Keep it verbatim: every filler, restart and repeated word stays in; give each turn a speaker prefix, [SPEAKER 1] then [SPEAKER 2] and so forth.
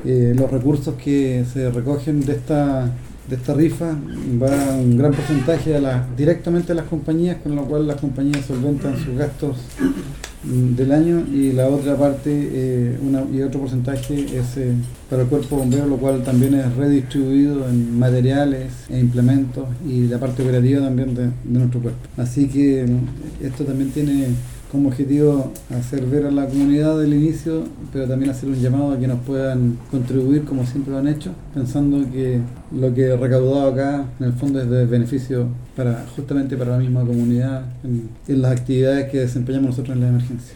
[SPEAKER 1] Eh, los recursos que se recogen de esta, de esta rifa va un gran porcentaje a la, directamente a las compañías, con lo cual las compañías solventan sus gastos del año, y la otra parte eh, una, y otro porcentaje es eh, para el cuerpo bombero, lo cual también es redistribuido en materiales e implementos, y la parte operativa también de, de nuestro cuerpo. Así que esto también tiene como objetivo hacer ver a la comunidad del inicio, pero también hacer un llamado a que nos puedan contribuir como siempre lo han hecho, pensando que lo que he recaudado acá en el fondo es de beneficio para justamente para la misma comunidad en, en las actividades que desempeñamos nosotros en la emergencia.